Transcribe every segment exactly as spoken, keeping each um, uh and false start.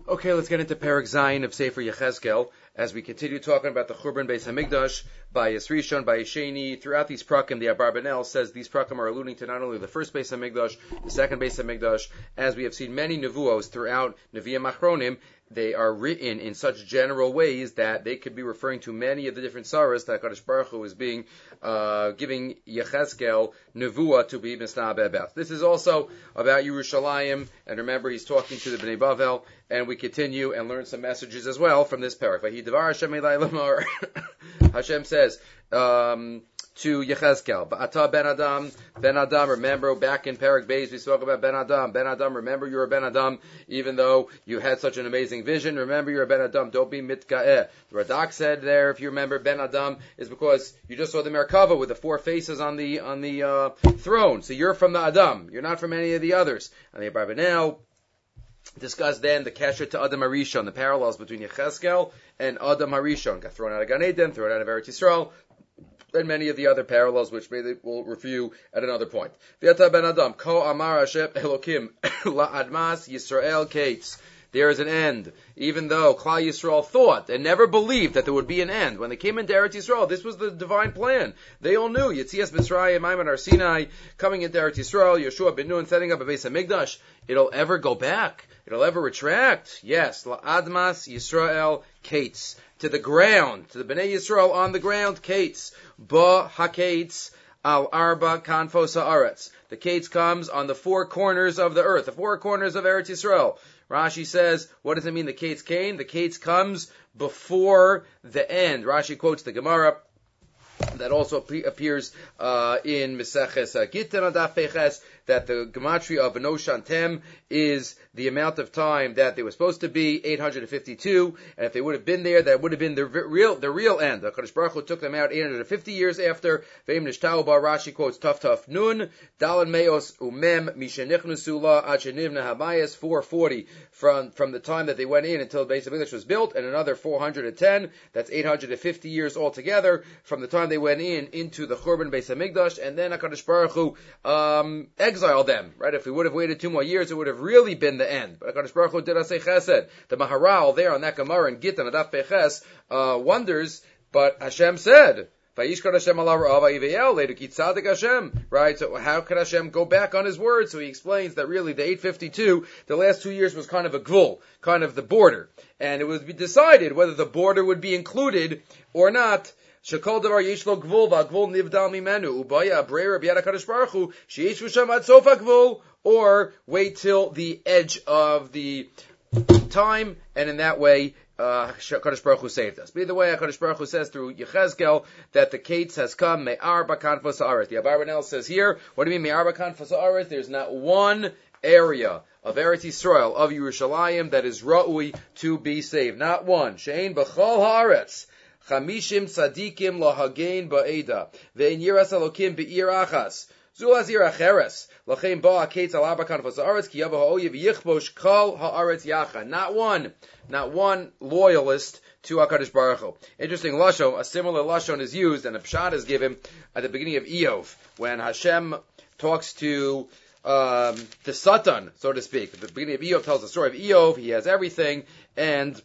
Okay, let's get into Perek Zayin of Sefer Yechezkel as we continue talking about the Churban Beis Hamikdash by Yisrishon, by Yesheni. Throughout these prakim, the Abarbanel says these prakim are alluding to not only the first Beis Hamikdash, the second Beis Hamikdash. As we have seen many nevuos throughout Nevi'im Achronim, they are written in such general ways that they could be referring to many of the different saras that HaKadosh Baruch Hu is being uh, giving Yechezkel nevuah to be misnabeh about. This is also about Yerushalayim, and remember he's talking to the Bnei Bavel, and we continue and learn some messages as well from this parak. Hashem says um, to Yechezkel, Ba'ata Ben Adam, Ben Adam, remember back in Perek Beis we spoke about Ben Adam. Ben Adam, remember you're a Ben Adam, even though you had such an amazing vision. Remember you're a Ben Adam. Don't be mitga'eh. The Radak said there, if you remember, Ben Adam is because you just saw the Merkava with the four faces on the on the uh, throne. So you're from the Adam. You're not from any of the others. And the Abarbanel discuss then the kesher to Adam Harishon, the parallels between Yechezkel and Adam Harishon. Got thrown out of Gan Eden, thrown out of Eretz Yisrael, and many of the other parallels, which maybe we'll review at another point. V'yata ben Adam, Ko Amar Hashem Elokim, La'admas Yisrael Kates. There is an end. Even though Klal Yisrael thought and never believed that there would be an end. When they came into Eretz Yisrael, this was the divine plan. They all knew. Yetzias Mitzrayim, Maimon Har Sinai, coming into Eretz Yisrael, Yeshua ben Nun setting up a Beis Hamikdash. It'll ever go back. It'll ever retract. Yes, La'admas Yisrael Kates. To the ground. To the Bnei Yisrael on the ground, Kates. Ba HaKates Al Arba Kanfos Haaretz. The Kates comes on the four corners of the earth, the four corners of Eretz Yisrael. Rashi says, what does it mean the Kates came? The Kates comes before the end. Rashi quotes the Gemara that also appears uh, in Meseches Gittin Adaf Peches, that the gematria of Beno Shantem is the amount of time that they were supposed to be, eight hundred fifty-two, and if they would have been there, that would have been the real the real end. The HaKadosh Baruch Hu took them out eight hundred fifty years after. Ve'im nishtau ba, Rashi quotes Taf Taf Nun, Dalan Meos Umem Mishenichnu Sula Ad Shenivna Hamayas, four forty, from from the time that they went in until the Beis Hamikdash was built, and another four hundred ten, that's eight hundred fifty years altogether, from the time they went in into the Churban Beis Hamikdash, and then HaKadosh Baruch Hu um, exiled them, right? If we would have waited two more years, it would have really been the end. But HaKadosh Baruch Hu did us a chesed. The Maharal there on that Gemara in Gittin Adaf Peches uh, wonders, but Hashem said, Vayishkar Hashem ala Ra'ava Yivayel Leiduk Yitzadik Hashem. Right? So how could Hashem go back on His word? So he explains that really the eight fifty-two, the last two years was kind of a gvul, kind of the border. And it was decided whether the border would be included or not. Shekol davar yesh lo gvul v'agvul nivdal mimenu ubaya abreir b'yad HaKadosh Baruch Hu sheyesh v'sham ad sof ha'gvul, or wait till the edge of the time, and in that way uh, HaKadosh Baruch Hu saved us. But either way, HaKadosh Baruch Hu says through Yechezkel that the Kates has come, me'ar b'kanfos ha'aretz. The Abarbanel says here, what do you mean me'ar b'kanfos ha'aretz? There's not one area of Eretz Yisrael, of Yerushalayim, that is ra'ui to be saved. Not one. She'ein b'chol ha'aretz Chamishim tzadikim lahagain ba'eda ve'in yiras alokim be'ir achas zul azir acheres lachem ba ha'kates al arba kanfos ha'aretz ki yavo ha'oyev yichbosh kol ha'aretz yacha. Not one, not one loyalist to HaKadosh Baruch Hu. Interesting lashon, a similar lashon is used, and a pshat is given at the beginning of Iyov when Hashem talks to um, the Satan, so to speak. At the beginning of Iyov tells the story of Iyov. He has everything, and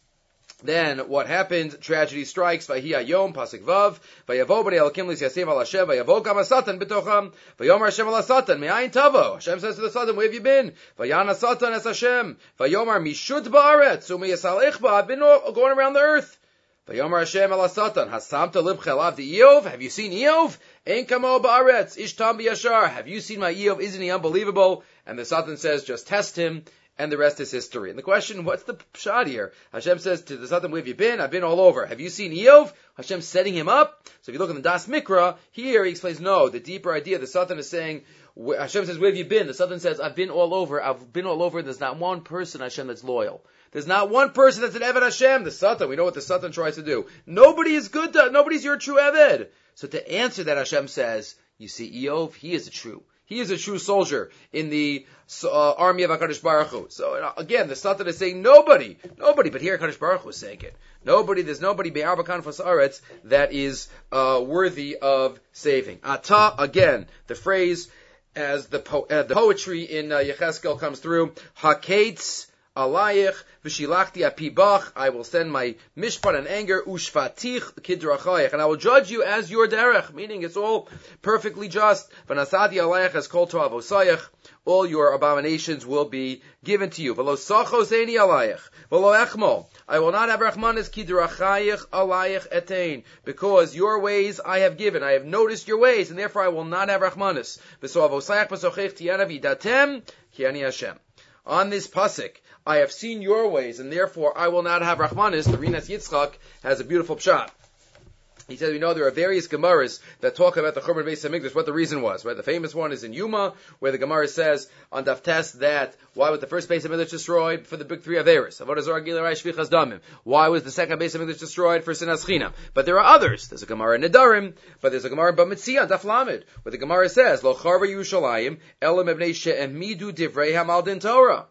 then what happened? Tragedy strikes. Vahi hayom pasuk vav. Vayavo b'nei Elokim l'syasev al Hashem. Vayavo gam hasatan b'tocham. Vayomer Hashem al hasatan me'ayin tavo. Hashem says to the Satan, where have you been? Vayana Satan es Hashem. Vayomer mishut ba'aretz u'miyasal ichba. I've been going around the earth. Vayomer Hashem al hasatan hasamta libcha alav the Iyov. Have you seen Iyov? Ein kamo ba'aretz ishtam b'yashar. Have you seen my Iyov? Isn't he unbelievable? And the Satan says, just test him. And the rest is history. And the question, what's the pshat here? Hashem says to the Satan, where have you been? I've been all over. Have you seen Iyov? Hashem's setting him up. So if you look in the Das Mikra, here he explains, no, the deeper idea, the Satan is saying, Hashem says, where have you been? The Satan says, I've been all over. I've been all over. There's not one person, Hashem, that's loyal. There's not one person that's an Eved Hashem. The Satan, we know what the Satan tries to do. Nobody is good to, nobody's your true Eved. So to answer that, Hashem says, you see Iyov, he is a true. He is a true soldier in the uh, army of HaKadosh Baruch Hu. So uh, again, the Satan is saying nobody, nobody, but here HaKadosh Baruch Hu is saying it. Nobody, there's nobody be'ar b'kanfos ha'aretz that is uh, worthy of saving. Ata, again, the phrase as the po- uh, the poetry in uh, Yechezkel comes through, Hakates alayich v'shilachti apibach. I will send my mishpat and anger ushvatich kidrachayich, and I will judge you as your derech, meaning it's all perfectly just. V'nasati alayich as kol to'avosayich. All your abominations will be given to you. V'lo sachos eini alayich v'lo echmo. I will not have rachmanis kidrachayich alayich etain, because your ways I have given. I have noticed your ways, and therefore I will not have rachmanis. V'so avosayich b'sochich tiyana v'datem ki ani Hashem. On this pasuk, I have seen your ways, and therefore I will not have rachmanis. The Rinas Yitzchak has a beautiful pshat. He says, we know there are various Gemaras that talk about the Churban Beis HaMikdash, what the reason was. Right? The famous one is in Yuma, where the Gemara says on Daf Tes that why was the first Beis HaMikdash destroyed? For the big three Averis. Avodah Zarah, Gilui, Shvichas Damim. Why was the second Beis HaMikdash destroyed? For Sinas Chinam. But there are others. There's a Gemara in Nedarim, but there's a Gemara in Bamitzia on Daf Lamed, where the Gemara says, Lo Charva Yerushalayim, Elam Ebnei She'emidu Divrei Hamal Din Torah.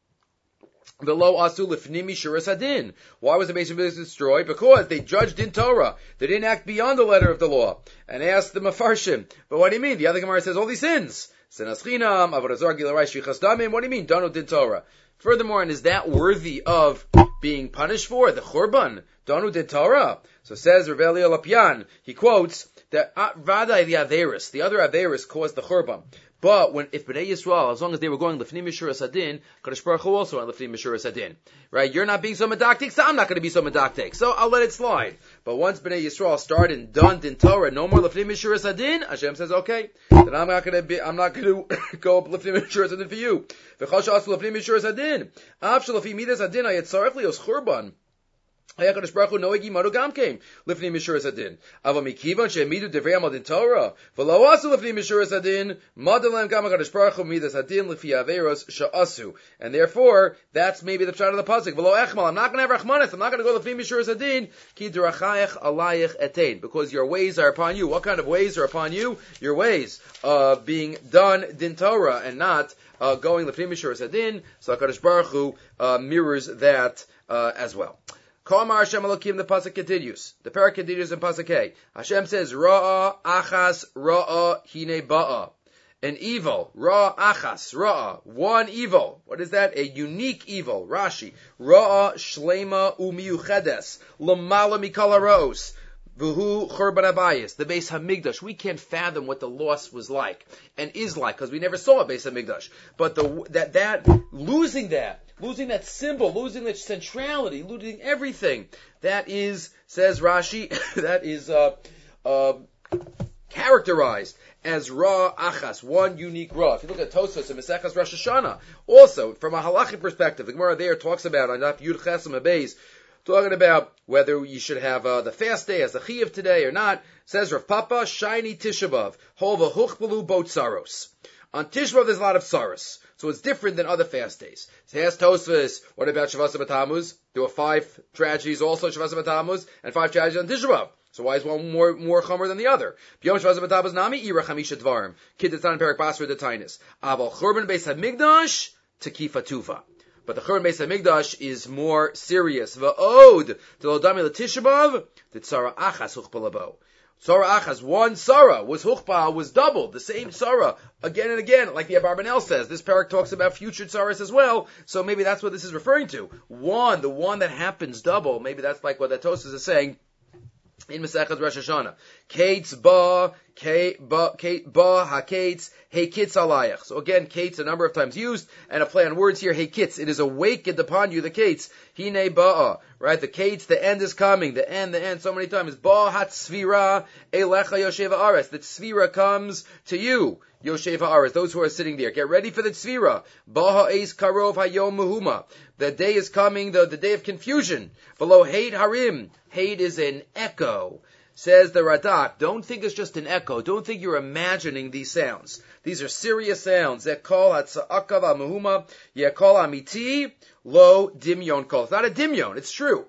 Below asu lifnimi shuras hadin. Why was the Beis HaMikdash destroyed? Because they judged in Torah. They didn't act beyond the letter of the law. And asked the Mefarshim, but what do you mean? The other Gemara says all these sins. Sinas Chinam, Avodah Zarah, Gilui, Shvichas Damim. What do you mean? Danu din Torah. Furthermore, and is that worthy of being punished for? The Churban? Danu din Torah? So says Rav Eliel Lapian, he quotes that Vadai the Averis, the other Averis caused the Churban. But when, if Bnei Yisrael, as long as they were going Lefnim Mishuras Adin, Kadosh Baruch Hu also went Lefnim Mishuras Adin. Right? You're not being so medactic, so I'm not going to be so medactic. So I'll let it slide. But once Bnei Yisrael started and done in Torah, no more Lefnim Mishuras Adin, Hashem says, okay, then I'm not going to be, I'm not going to go Lefnim Mishuras Adin for you. V'chal she'asu Lefnim Mishuras Adin. Av she'lefi midas Adin hayetzarech lios churban. HaKadosh Baruch Hu noegi madu gam came lifnei mishuras adin. Ava mikivan she'emidu divrei hamal din Torah v'lo asu lifnei mishuras adin madalem gam HaKadosh Baruch Hu midas adin lifi averos she'asu. And therefore, that's maybe the pshat of the pasuk. V'lo echmal. I'm not going to have rachmanis. I'm not going to go lifnei mishuras adin ki drachayich alayich etain, because your ways are upon you. What kind of ways are upon you? Your ways uh being done din Torah and not uh going lifnei mishuras adin. So HaKadosh Baruch Hu uh, mirrors that uh, as well. Kamar Hashem Elokim, the pasuk continues. The parak continues in pasuk Hey. Hashem says, Ra'a achas ra'a hine ba'a. An evil, Ra'a achas, Ra'a, one evil. What is that? A unique evil. Rashi. Ra'a shlema u'miyuchedes, lamala mikala ra'os. V'hu churban habayis, the Beis HaMikdash. We can't fathom what the loss was like and is like, because we never saw a Beis HaMikdash. But the, that, that, losing that, losing that symbol, losing that centrality, losing everything, that is, says Rashi, that is, uh, uh, characterized as Ra Achas, one unique Ra. If you look at Tosfos and Maseches Rosh Hashanah, also, from a halachic perspective, the Gemara there talks about, on Daf Yud Chesam Abeis, talking about whether you should have uh, the fast day as the Chiyuv today or not. Says Rav Papa, Shiny Tisha B'Av, Hova Huchbelu Boat Saros. On Tisha B'Av there's a lot of Saros, so it's different than other fast days. So he asked Tosfos, what about Shavasa B'Tammuz? There were five tragedies also Shavasa B'Tammuz, and five tragedies on Tisha B'Av. So why is one more more chomer than the other? B'Yom Shavasa B'Tammuz Nami Ira Chamisha Dvarim, Kiddetan Perak Basra Detainis, Aval Churban Beis HaMikdash Tekifa Tuva. But the Churban Beis HaMikdash is more serious. Va'od to Lodami L'Tisha B'Av the Tzara Achas Huchpa Labo. Tzara Achas, one Tzara was Huchpa, was doubled, the same Tzara again and again, like the Abarbanel says. This parak talks about future Tzaras as well, so maybe that's what this is referring to. One, the one that happens double, maybe that's like what that Tosfos is saying in Masechet Rosh Hashanah. Kates ba, kate ba, kate ba, ha-kates, hey kits alayach. So again, kates a number of times used, and a play on words here, hey kits, it is awakened upon you, the kates, hine ba'a, right, the kates, the end is coming, the end, the end, so many times, ba hat svira, elecha yosheva ares, the tzvira comes to you, yosheva ares, those who are sitting there, get ready for the tzvira, ba ha'es karov hayom muhuma, the day is coming, the, the day of confusion, below heid harim, heid is an echo. Says the Radak, don't think it's just an echo. Don't think you're imagining these sounds. These are serious sounds. Zekol hatza'akav ha'mehuma, yekol amiti, lo dimyon kol. It's not a dimyon, it's true.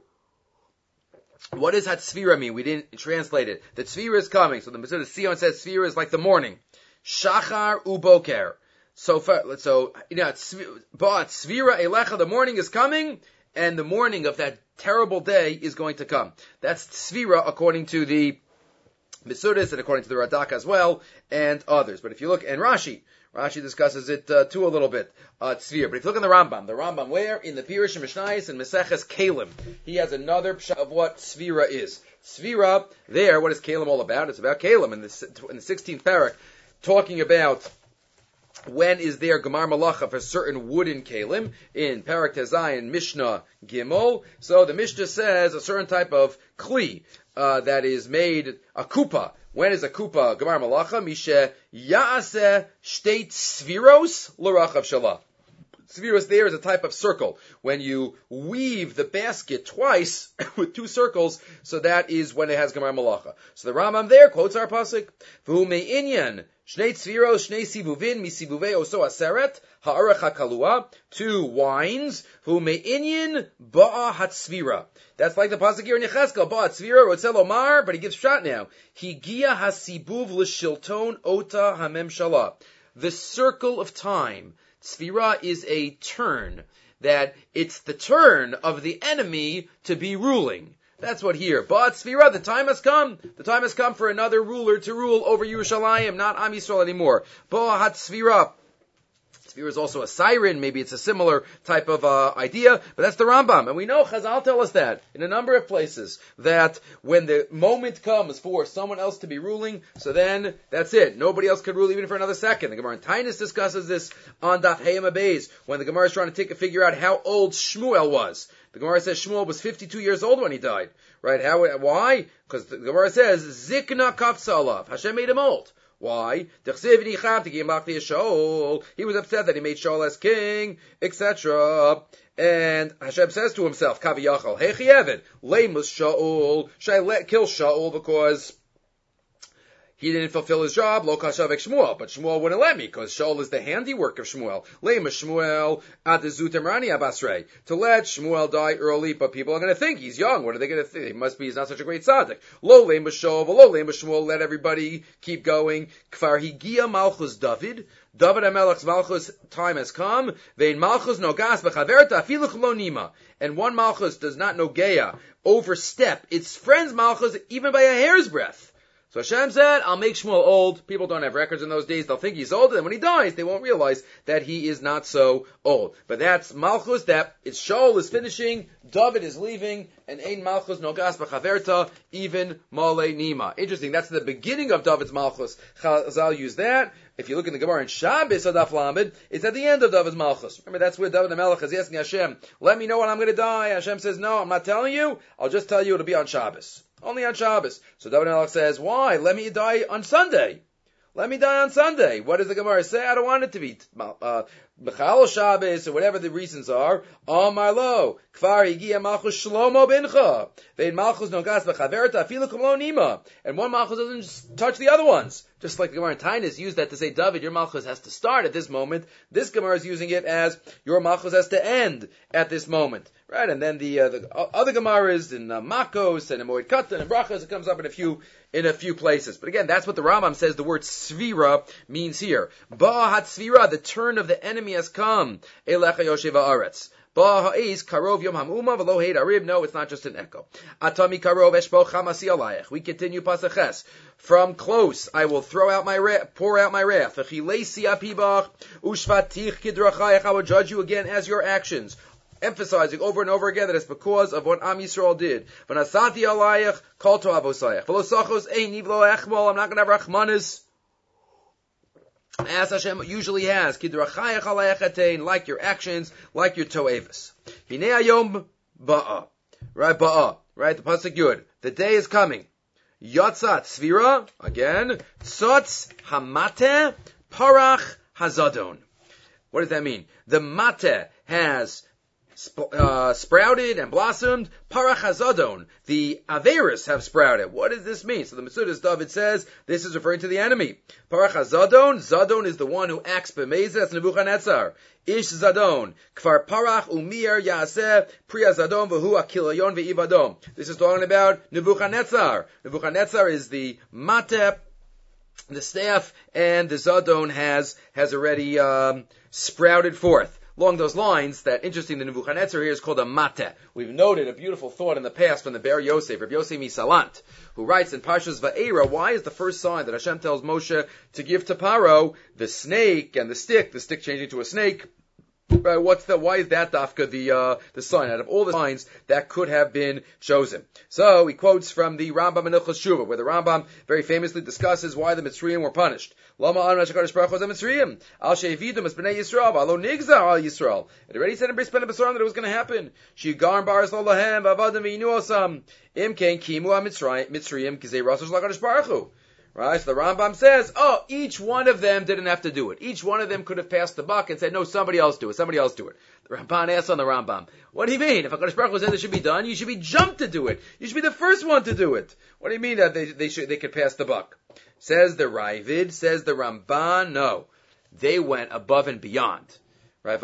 What does hatzvira mean? We didn't translate it. The tzvira is coming. So the Mesudah Sion says tzvira is like the morning. Shachar uboker. So, so, you know, tzvira elecha, the morning is coming, and the morning of that terrible day is going to come. That's tzvira according to the Mesudas and according to the Radak as well, and others. But if you look, and Rashi, Rashi discusses it uh, too a little bit. Uh, Tzvira. But if you look in the Rambam, the Rambam where? In the Pirush Mishnayos and Meseches Kalim. He has another pshat of what Tzvira is. Tzvira, there, what is Kalim all about? It's about Kalim in the, in the sixteenth parak, talking about when is there Gemar Malacha for certain wooden Kalim in Parak Tezayin Mishnah Gimel. So the Mishnah says a certain type of Kli uh, that is made, a kupa. When is a kupa Gemar Malacha? Mishe Yaaseh Shteit Sviros L'Rachav Shalah. Sviros there is a type of circle. When you weave the basket twice with two circles, so that is when it has Gemar Malacha. So the Rambam there quotes our pasuk, V'hu me'inyan Shnei tzviros, shnei sivuvin, misivuvei oso aseret, ha'arech ha'kalua, two wines, V'hu me'inyan ba'a hatzvira. That's like the pasuk here in Yechezkel, ba'a hatzvira, rotzel omar, but he gives shot now. Higia hasibuv l'shilton ota hamemshala. The circle of time. Tzvira is a turn, that it's the turn of the enemy to be ruling. That's what here. But Tzvira, the time has come. The time has come for another ruler to rule over Yerushalayim, not Am Yisrael anymore. Bo'ahat Tzvira. Tzvira is also a siren. Maybe it's a similar type of uh, idea, but that's the Rambam. And we know Chazal tell us that in a number of places, that when the moment comes for someone else to be ruling, so then that's it. Nobody else could rule even for another second. The Gemara in Tainus discusses this on Daf Hayim Abayz, when the Gemara is trying to take a figure out how old Shmuel was. The Gemara says Shmuel was fifty-two years old when he died. Right? How? Why? Because the Gemara says, Zikna kafsa alav. Hashem made him old. Why? He was upset that he made Shaul as king, et cetera. And Hashem says to himself, Kaviyachal, Hechi Evid, Lemus Shaul, should I let, kill Shaul because he didn't fulfill his job, Lo Kashavek Shmuel, but Shmuel wouldn't let me, because Shaul is the handiwork of Shmuel. Lema Shmuel, Adezutemrani Abasrei. To let Shmuel die early, but people are going to think he's young. What are they going to think? He must be, he's not such a great tzaddik. Lo Lema Shaul, Lo Lema Shmuel, let everybody keep going. Kfar Higia Malchus David. David HaMelech's Malchus time has come. Vein Malchus Nogas Bechaverta Afiluch Lo Nima. And one Malchus does not Nogeya, overstep its friend's Malchus even by a hair's breadth. So Hashem said, I'll make Shmuel old. People don't have records in those days. They'll think he's old, and when he dies, they won't realize that he is not so old. But that's Malchus, that it's Shaul is finishing, David is leaving, and Ein Malchus Nogas B'chaverta, even Mole Nima. Interesting, that's the beginning of David's Malchus. Chazal use that. If you look in the Gemara in Shabbos Adaf Lamed, it's at the end of David's Malchus. Remember, that's where David HaMelech is asking Hashem, let me know when I'm going to die. Hashem says, no, I'm not telling you. I'll just tell you it'll be on Shabbos. Only on Shabbos. So David HaMelech says, why? Let me die on Sunday. Let me die on Sunday. What does the Gemara say? I don't want it to be uh, Mechal Shabbos or whatever the reasons are. Amar lo, Kfar Higia Malchus Shlomo Bincha. Vein Malchus Nogas Bechaverta Afilu K'lo Nima. And one Malchus doesn't just touch the other ones. Just like the Gemara in Tainus used that to say, David, your Malchus has to start at this moment. This Gemara is using it as your Malchus has to end at this moment. Right? And then the, uh, the other Gemaras in uh, Makos and in Moed Katan and Brachas, it comes up in a few in a few places. But again, that's what the Rambam says the word Svira means here. Ba Hatzvira, the turn of the enemy has come. Elecha Yoshev Haaretz. Ba ha'is karov yom hamuma v'lo heid arib. No, it's not just an echo. Atami karov eshpo chamasi alayach. We continue pasaches. From close, I will throw out my wrath, pour out my wrath. V'chilesi apibach ushvatich kidrachayach. I will judge you again as your actions. Emphasizing over and over again that it's because of what Am Yisrael did. V'nasati alayach kol to avosayach. V'lo sachos ein nivlo echmol. I'm not going to have rachmanis, as Hashem usually has, kidrachayach alayach, like your actions, like your to'evis. Hinei hayom ba'a, right? Ba'a, right? The pasuk yud. The day is coming. Yatzat svira again. Tzotz hamate parach hazadon. What does that mean? The mate has Sp- uh, sprouted and blossomed. Parach hazadon, the Averis have sprouted. What does this mean? So the Metzudas David says this is referring to the enemy. Parach hazadon, Zadon is the one who acts b'mezeh. That's Nebuchadnezzar. Ish Zadon, Kfar Parach umir Yaaseh Priya Zadon v'hu akilayon ve'ivadon. This is talking about Nebuchadnezzar. Nebuchadnezzar is the Mateh, the staff, and the Zadon has has already um, sprouted forth. along those lines, that interesting, the Nebuchadnezzar here is called a mateh. We've noted a beautiful thought in the past from the Ber Yosef, Rabbi Yosef Misalant, who writes in Parshas Va'era, why is the first sign that Hashem tells Moshe to give to Paro the snake and the stick, the stick changing to a snake? Right, what's the, why is that dafka the, uh, the sign? Out of all the signs that could have been chosen. So, he quotes from the Rambam in Hilchos Shuvah, where the Rambam very famously discusses why the Mitzrayim were punished. Lama an HaKadosh Baruch Hu Mitzrayim, al she'evidum es b'nei Yisrael, alo nigzar al Yisrael. It already said in Bris Ben Besarim that it was going to happen. Shigar baris lo lahem, v'avadim v'yinu osam, im ken kimu ha-Mitzrayim, Mitzrayim, kizei rasos l'HaKadosh Baruch Hu. Right, so the Rambam says, oh, each one of them didn't have to do it. Each one of them could have passed the buck and said, no, somebody else do it, somebody else do it. The Ramban asks on the Rambam, what do you mean? If HaKadosh Baruch Hu says it should be done, you should be jumped to do it. You should be the first one to do it. What do you mean that they, they should, they could pass the buck? Says the Ravid, says the Ramban, no. They went above and beyond. Right,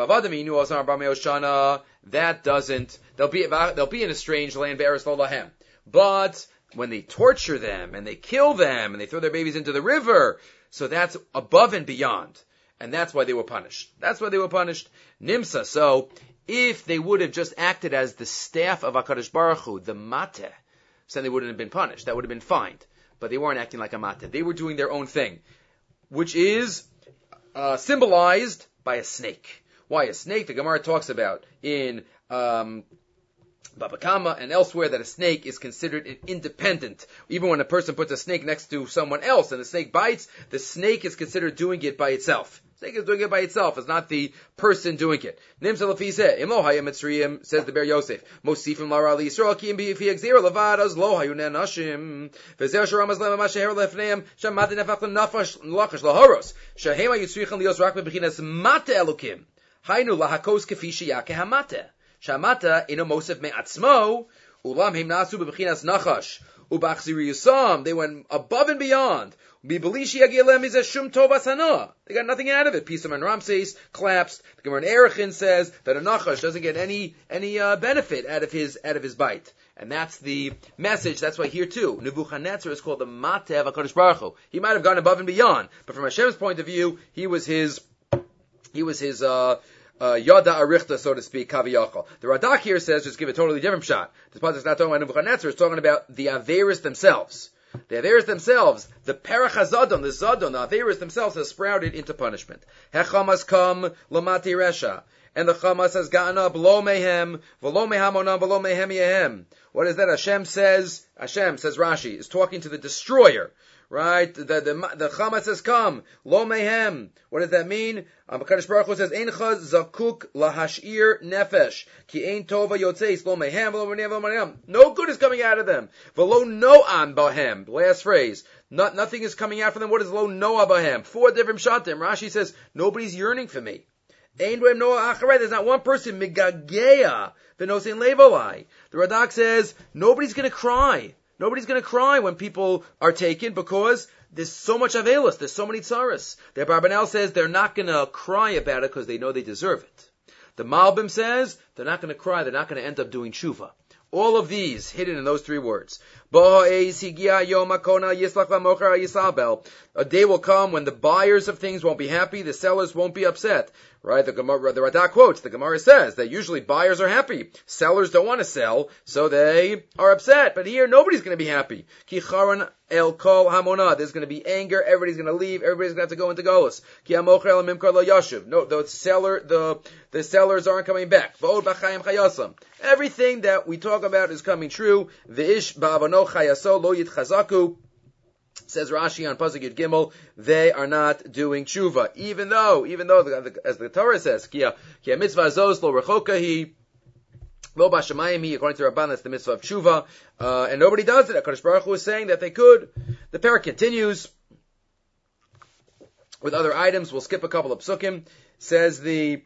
that doesn't, they'll be, they'll be in a strange land, Be'eretz lo lahem. But, when they torture them, and they kill them, and they throw their babies into the river, so that's above and beyond. And that's why they were punished. That's why they were punished. Nimsa, so, if they would have just acted as the staff of HaKadosh Baruch Hu, the mateh, so then they wouldn't have been punished. That would have been fine. But they weren't acting like a mateh. They were doing their own thing, which is uh, symbolized by a snake. Why a snake? The Gemara talks about in um, Baba Kama and elsewhere that a snake is considered independent. Even when a person puts a snake next to someone else and the snake bites, the snake is considered doing it by itself. The snake is doing it by itself. It's not the person doing it. Nimsa lafise, imlo haya mitzrayim, says the Ber Yosef. Mosifim lara li Yisrael ki im bi fi exira levadas lo hayu nenashim. Vezer sharam azlem ma sheher lefneim shamad nefach lenafash lachash lahoros. Shahema yitzrichen lios rak bebechinas mate elokim. Hainu lahakos kefi sheyake hamate. Shamata ino mosef me'atzmo, ulam him nasu bebechinas nachash, ubachziri yusam, they went above and beyond. Bibelishi yagilem is a shum tovas hana. They got nothing out of it. Pisam and Ramses collapsed. The Gemara in Erechin says that a nachash doesn't get any, any, uh, benefit out of his, out of his bite. And that's the message. That's why here too, Nebuchadnezzar is called the Mateh of HaKadosh Baruch Hu. He might have gone above and beyond, but from Hashem's point of view, he was his, he was his, uh, Uh, Yada Arichta, so to speak, Kaviyachal. The Radak here says, just give a totally different shot. This pasuk is not talking about Nebuchadnezzar, it's talking about the Averis themselves. The Averis themselves, the Perach HaZadon, the Zadon, the Averis themselves has sprouted into punishment. Hecham has come, Lamati Resha. And the Chamas has gotten up, Lo Mehem, V'lo Mehamonam, V'lo Mehem Yehem. What is that? Hashem says, Hashem, says Rashi, is talking to the destroyer. Right? The, the, the Chamas has come. Lo mehem. What does that mean? Um, HaKadosh Baruch Hu says, Eincha zakuk lahashir nefesh. Ki ein tova yotzeis. Lo mehem, lo mehem. No good is coming out of them. V'lo no'am bahem. Last phrase. Not, nothing is coming out from them. What is lo no'a bahem? Four different shatim. Rashi says, nobody's yearning for me. Ein doem no'a acharei. There's not one person. Migageya. V'nosein levolai. The Radak says, nobody's gonna cry. Nobody's going to cry when people are taken because there's so much avelus, there's so many tzaras. The Abarbanel says they're not going to cry about it because they know they deserve it. The Malbim says they're not going to cry, they're not going to end up doing tshuva. All of these hidden in those three words. A day will come when the buyers of things won't be happy, the sellers won't be upset. Right? The Gemara, the Radak quotes, the Gemara says that usually buyers are happy. Sellers don't want to sell, so they are upset. But here, nobody's going to be happy. Ki charon el kol hamona. There's going to be anger, everybody's going to leave, everybody's going to have to go into Golus. Ki hamocher el mimkar lo yashuv. No, the seller, the, the sellers aren't coming back. V'od b'chayim chayasam. Everything that we talk about is coming true. V'ish ba'avono chayaso lo yitchazaku. Says Rashi on Pasuk Yud Gimel, they are not doing tshuva, even though, even though, as the Torah says, Kia Kia mitzvah zos lo rechokahi, lo b'shamayim, according to Rabban, that's the mitzvah of tshuva, uh, and nobody does it. HaKadosh Baruch Hu is saying that they could. The parak continues with other items. We'll skip a couple of psukim. Says the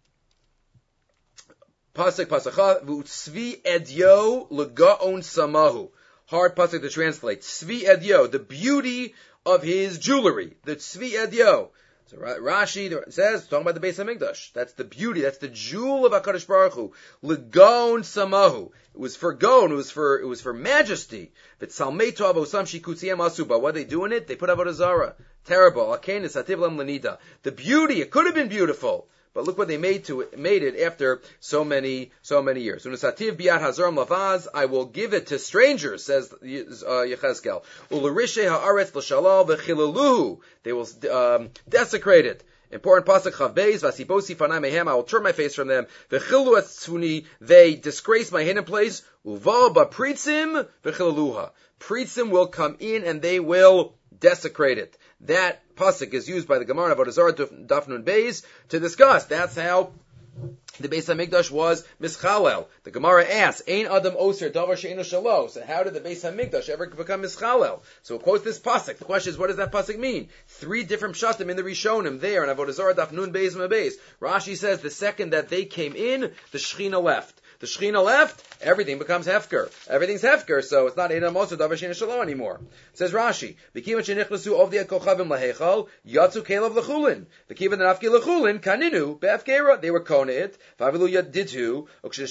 Pasuk Pasachah, v'utzvi edyo legaon samahu. Hard pasuk to translate. Tzvi edyo, the beauty of his jewelry. The tzvi edyo. So Rashi says, talking about the Beis HaMikdash. That's the beauty. That's the jewel of HaKadosh Baruch Hu. Legon samahu. It was for gon. It was for it was for majesty. V'tzalmei to'avo sam shikutziyem asuba. What they do in it? They put avodah zara. Terrible. Akenis ativ lam lenida. The beauty. It could have been beautiful, but look what they made to it, made it after so many, so many years. Unusativ biat hazorim lavaz, I will give it to strangers, says uh, Yechezkel. Ulurishe haaretz l'shalal v'chilaluhu, they will um, desecrate it. Important pasuk chav beis vasibosi fanai mehem. I will turn my face from them. V'chilu etzfuni. They disgrace my hidden place. Uval ba pritzim v'chilaluha. Pritzim will come in and they will desecrate it. That pasuk is used by the Gemara of Avodah Zarah Daf Nun Beis to discuss. That's how the Beis Hamikdash was mischalel. The Gemara asks, "Ein adam oser davar she'eino shalo." So how did the Beis Hamikdash ever become mischalel? So it quotes this pasuk. The question is, what does that pasuk mean? Three different pshatim in the Rishonim there in Avodah Zarah Daf Nun Beis Beis. Rashi says the second that they came in, the Shechina left. The Shechina left, everything becomes hefker. Everything's hefker, so it's not Ein adam oser davar she'eino shalo anymore. It says Rashi, "V'kivat shenichnasu ovdei kochavim lahechal yatzu kelav lechulin. V'kivat nafki lechulin kaninu be'afkera." They were koneit. Rashi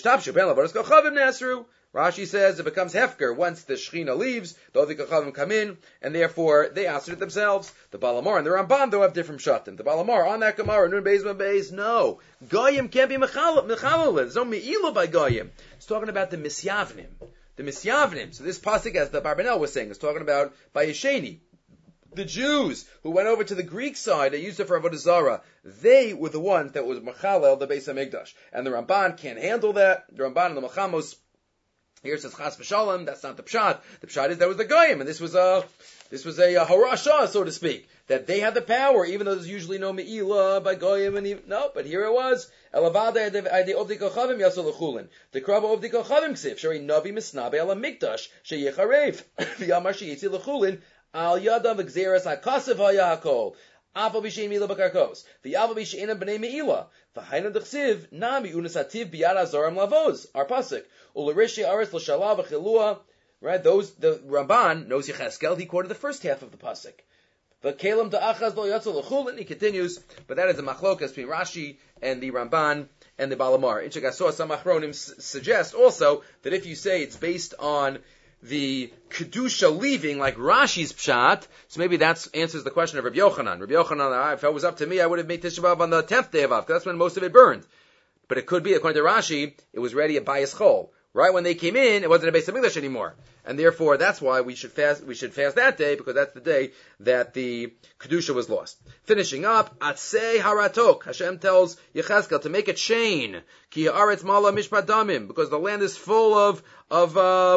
says it becomes hefker once the Shechina leaves, the Ovdei Kochavim come in, and therefore they answered it themselves. The Balamar and the Ramban, though, have different shatim. The Balamar, on that Gemara, Nun Beis Beis, no. Goyim can't be mechalel. There's no me'ilah by Goyim. It's talking about the Misyavnim. The Misyavnim. So this pasuk, as the Barbanel was saying, is talking about by Yesheni. The Jews who went over to the Greek side, they used it for Avodah Zarah. They were the ones that was Machalel, the Beis HaMikdash. And the Ramban can't handle that. The Ramban and the Machamos, here says Chas v'Shalom, that's not the Pshat. The Pshat is that was the Goyim, and this was a, this was a, a Harashah, so to speak. That they had the power, even though there's usually no Me'ilah by Goyim, and even, no, but here it was. Elavada ade Ovdei Kochavim yasol l'chulin. The Krava Ovdei Kochavim ksif, shari Navi misnabe ala Mikdash, sheyecharev, v'yamar sheyitzi l'chulin, Al yadav gzeras hakasav hayakol. Aval b'shein mila b'karkos. V'yaval b'sheinam b'nei meila. V'hainam d'chsiv nami unasativ b'yad azarim lavoz. Our pasuk. Ularishi aris l'shalav v'chilua. Right, those, the Ramban knows Yechezkel, he quoted the first half of the pasuk. V'kelam da'achaz lo yatzol l'chulin, he continues, but that is a machlokas between Rashi and the Ramban and the Balamar. Inchagasor, some achronim suggest also that if you say it's based on the Kedusha leaving, like Rashi's Pshat, so maybe that answers the question of Rabbi Yochanan. Rabbi Yochanan, if it was up to me, I would have made Tisha B'Av on the tenth day of Av, because that's when most of it burned. But it could be, according to Rashi, it was ready at Bayis Chol. Right when they came in, it wasn't a Beis HaMikdash anymore. And therefore, that's why we should fast, we should fast that day, because that's the day that the Kedusha was lost. Finishing up, Atzei Haratok, Hashem tells Yechezkel to make a chain, Ki Haaretz Mala Mishpat Damim, because the land is full of, of, uh,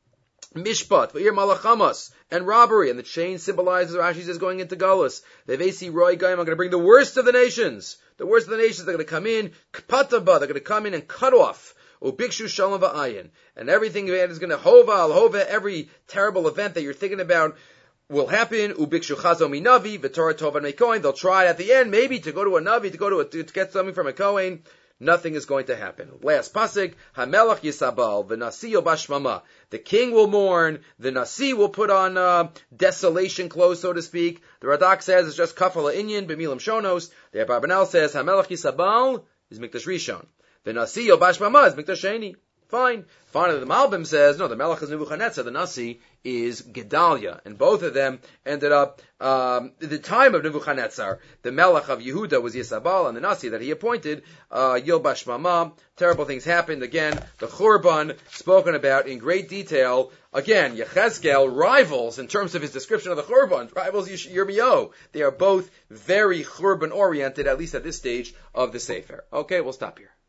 Mishpat, V'ir Malachamas, and robbery, and the chain symbolizes, Rashi says, going into Galus. Vevesi Roy Gaim, I'm going to bring the worst of the nations. The worst of the nations, they're going to come in, Kpataba, they're going to come in and cut off. Ubikshu Shalom Va'ayin. And everything is going to hova, hova, every terrible event that you're thinking about will happen. Ubikshu Chazo Minavi, V'Torah Tova Mekoin. They'll try at the end, maybe, to go to a Navi, to go to a, to get something from a Kohen. Nothing is going to happen. Last pasuk, Hamelach Yisabal, the Nasi Bashmama. The king will mourn, the Nasi will put on uh, desolation clothes, so to speak. The Radak says it's just Kafala Inyan, B'milam Shonos. The Abarbanel says Hamelach Yisabal is Mikdash Rishon. The Nasi Bashmama is Mikdash Sheni. Fine. Finally, the Malbim says, no, the Melech is Nebuchadnezzar, the Nasi is Gedalia. And both of them ended up, um, at the time of Nebuchadnezzar, the Melech of Yehuda was Yisabal, and the Nasi that he appointed, uh, Yil Bashmama. Terrible things happened. Again, the Churban spoken about in great detail. Again, Yechezkel rivals, in terms of his description of the Churban, rivals Yirmiyahu. They are both very Churban oriented, at least at this stage of the Sefer. Okay, we'll stop here.